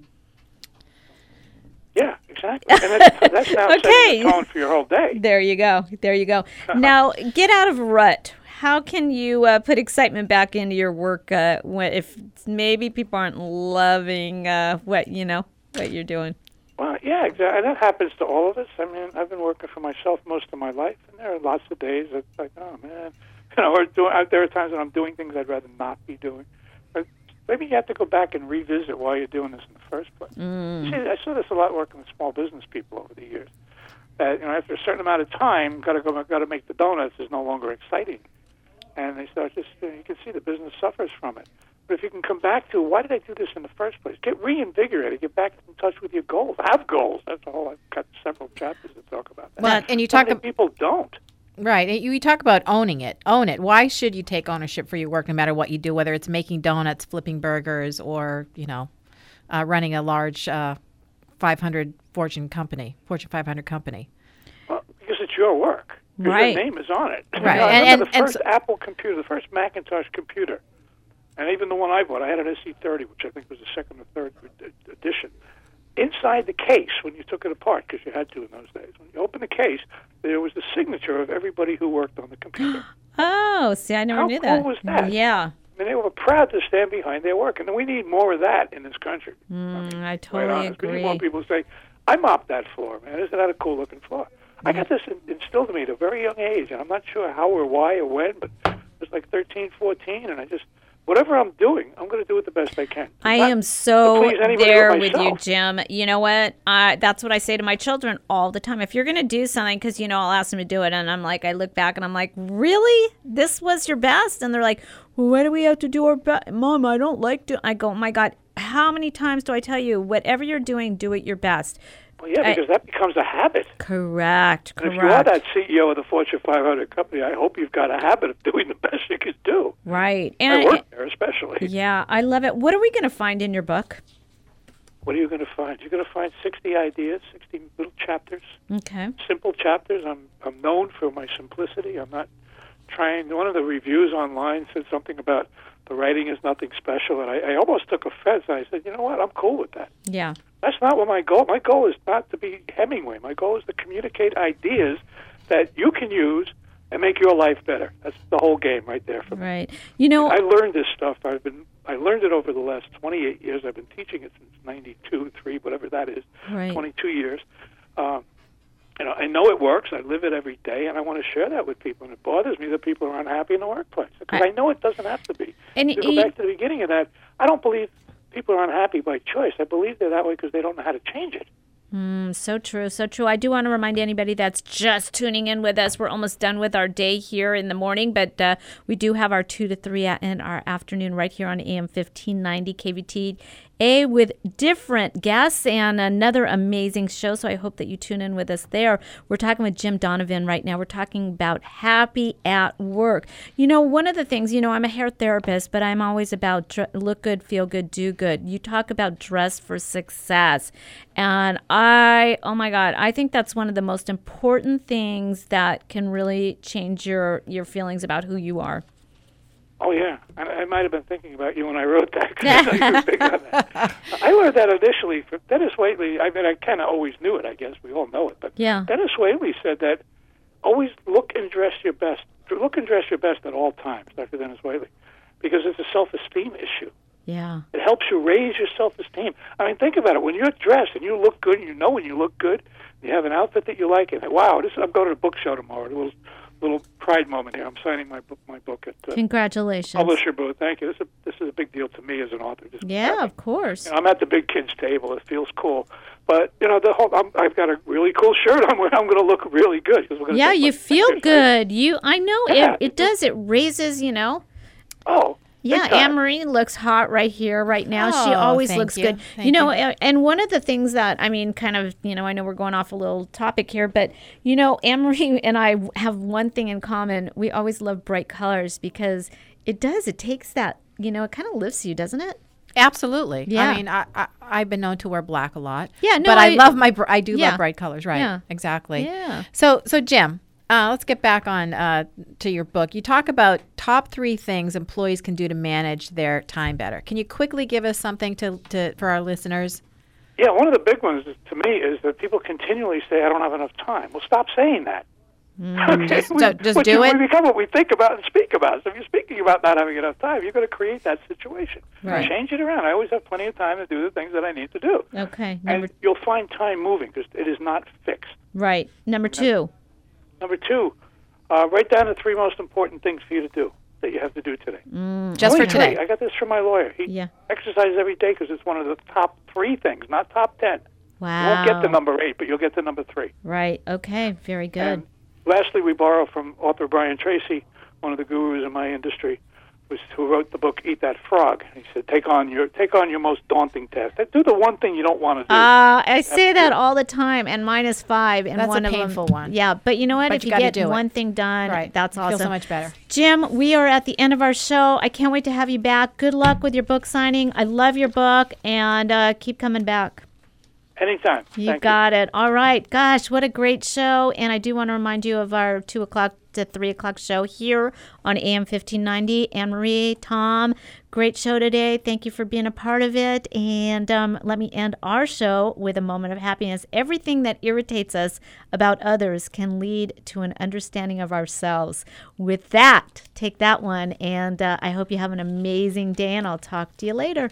Yeah, exactly. And that's now setting the tone for your whole day. There you go. Now, get out of rut. How can you put excitement back into your work if maybe people aren't loving what you're doing? Well, yeah, exactly. And that happens to all of us. I mean, I've been working for myself most of my life, and there are lots of days that's like, oh, man. There are times when I'm doing things I'd rather not be doing. Maybe you have to go back and revisit why you're doing this in the first place. See, I saw this a lot working with small business people over the years. That after a certain amount of time, got to make the donuts is no longer exciting, and they start just you can see the business suffers from it. But if you can come back to why did I do this in the first place, get reinvigorated, get back in touch with your goals, have goals. That's all. I've got several chapters that talk about that. Well, and you talk about people don't. Right. You talk about owning it. Own it. Why should you take ownership for your work no matter what you do, whether it's making donuts, flipping burgers, or, running a large 500 Fortune 500 company? Well, because it's your work. Because right. Your name is on it. Right. I remember the first Apple computer, the first Macintosh computer. and even the one I bought, I had an SC30, which I think was the second or third edition. Inside the case, when you took it apart, because you had to in those days, when you opened the case, there was the signature of everybody who worked on the computer. Oh, see, I never knew that. How cool was that? Yeah. I mean, they were proud to stand behind their work, and we need more of that in this country. I totally agree. We need more people to say, I mopped that floor, man. Isn't that a cool-looking floor? I got this instilled in me at a very young age, and I'm not sure how or why or when, but it was like 13, 14, and I just... Whatever I'm doing, I'm going to do it the best I can. I am so there with you, Jim. You know what? That's what I say to my children all the time. If you're going to do something, because, I'll ask them to do it, and I'm like, I look back and I'm like, really? This was your best? And they're like, well, why do we have to do our best? Mom, I don't like to. I go, oh my God, how many times do I tell you, whatever you're doing, do it your best? Well, yeah, because that becomes a habit. Correct. And if you are that CEO of the Fortune 500 company, I hope you've got a habit of doing the best you can do. Right. And I work there especially. Yeah, I love it. What are we going to find in your book? What are you going to find? You're going to find 60 ideas, 60 little chapters. Okay. Simple chapters. I'm known for my simplicity. I'm not trying. One of the reviews online said something about the writing is nothing special, and I almost took offense. I said, you know what? I'm cool with that. Yeah. That's not what my goal. My goal is not to be Hemingway. My goal is to communicate ideas that you can use and make your life better. That's the whole game right there for me. Right. I learned this stuff. I learned it over the last 28 years. I've been teaching it since 92, 3, whatever that is. Right. 22 years. I know it works. I live it every day, and I want to share that with people. And it bothers me that people are unhappy in the workplace because I know it doesn't have to be. And to go back to the beginning of that, I don't believe people are unhappy by choice. I believe they're that way because they don't know how to change it. So true, so true. I do want to remind anybody that's just tuning in with us, we're almost done with our day here in the morning, but we do have our 2 to 3 in our afternoon right here on AM 1590 KVTA with different guests and another amazing show, so I hope that you tune in with us there. We're talking with Jim Donovan right now. We're talking about happy at work. One of the things, I'm a hair therapist, but I'm always about look good, feel good, do good. You talk about dress for success. And oh my God, I think that's one of the most important things that can really change your feelings about who you are. Oh, yeah. I might have been thinking about you when I wrote that. 'Cause I know you were big on that. I learned that initially from Dennis Waitley. I mean, I kind of always knew it, I guess. We all know it. But Dennis Waitley said that always look and dress your best. Look and dress your best at all times, Dr. Dennis Waitley, because it's a self-esteem issue. Yeah. It helps you raise your self-esteem. I mean, think about it. When you're dressed and you look good, and when you look good, you have an outfit that you like, and wow, I'm going to the book show tomorrow. A little pride moment here. I'm signing my book at Congratulations. Publisher booth. Thank you. This is a big deal to me as an author. Of course. I'm at the big kids table. It feels cool. But I've got a really cool shirt on where I'm going to look really good. Yeah, you feel good. I know it does. It raises. Oh. Yeah, Anne-Marie looks hot right here, right now. She always looks good. And one of the things that, I know we're going off a little topic here, but, Anne-Marie and I have one thing in common. We always love bright colors because it takes that, it kind of lifts you, doesn't it? Absolutely. Yeah. I mean, I've been known to wear black a lot. Yeah, no, but I love I do love bright colors, right? Yeah. Exactly. Yeah. So Jim, let's get back on to your book. You talk about top 3 things employees can do to manage their time better. Can you quickly give us something for our listeners? Yeah, one of the big ones to me is that people continually say, I don't have enough time. Well, stop saying that. Okay? Just do it. We become what we think about and speak about. So if you're speaking about not having enough time, you're going to create that situation. Right. Change it around. I always have plenty of time to do the things that I need to do. Okay. And you'll find time moving because it is not fixed. Right. Number 2. Number 2, write down the 3 most important things for you to do that you have to do today. Just for today. I got this from my lawyer. He exercises every day because it's one of the top 3 things, not top 10. Wow. You won't get to number 8, but you'll get to number 3. Right. Okay. Very good. And lastly, we borrow from author Brian Tracy, one of the gurus in my industry, who wrote the book Eat That Frog. He said, take on your most daunting task. Do the one thing you don't want to do. I say that all the time, and mine is 5. And that's one a of painful them, one. Yeah, but you know what? But if you get one thing done, that's awesome. Feels so much better. Jim, we are at the end of our show. I can't wait to have you back. Good luck with your book signing. I love your book, and keep coming back. Anytime. You got it. All right. Gosh, what a great show. And I do want to remind you of our 2 o'clock to 3 o'clock show here on AM 1590. Anne-Marie, Tom, great show today. Thank you for being a part of it. And let me end our show with a moment of happiness. Everything that irritates us about others can lead to an understanding of ourselves. With that, take that one. And I hope you have an amazing day, and I'll talk to you later.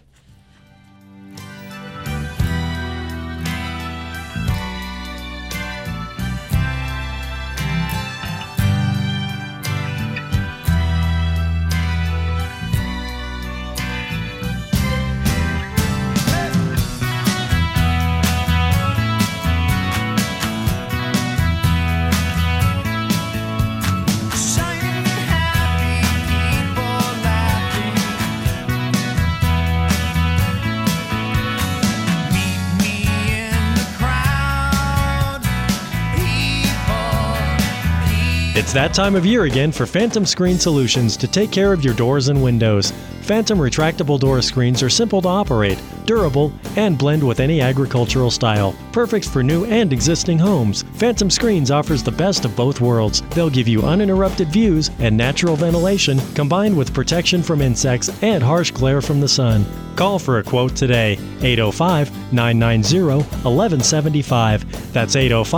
It's that time of year again for Phantom Screen Solutions to take care of your doors and windows. Phantom retractable door screens are simple to operate, durable, and blend with any agricultural style. Perfect for new and existing homes, Phantom Screens offers the best of both worlds. They'll give you uninterrupted views and natural ventilation combined with protection from insects and harsh glare from the sun. Call for a quote today, 805-990-1175. That's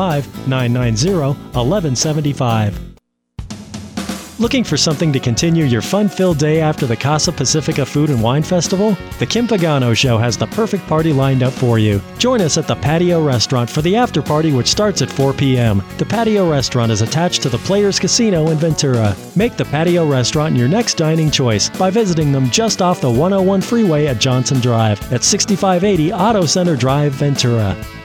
805-990-1175. Looking for something to continue your fun-filled day after the Casa Pacifica Food and Wine Festival? The Kim Pagano Show has the perfect party lined up for you. Join us at the Patio Restaurant for the after party, which starts at 4 p.m. The Patio Restaurant is attached to the Players Casino in Ventura. Make the Patio Restaurant your next dining choice by visiting them just off the 101 freeway at Johnson Drive at 6580 Auto Center Drive, Ventura.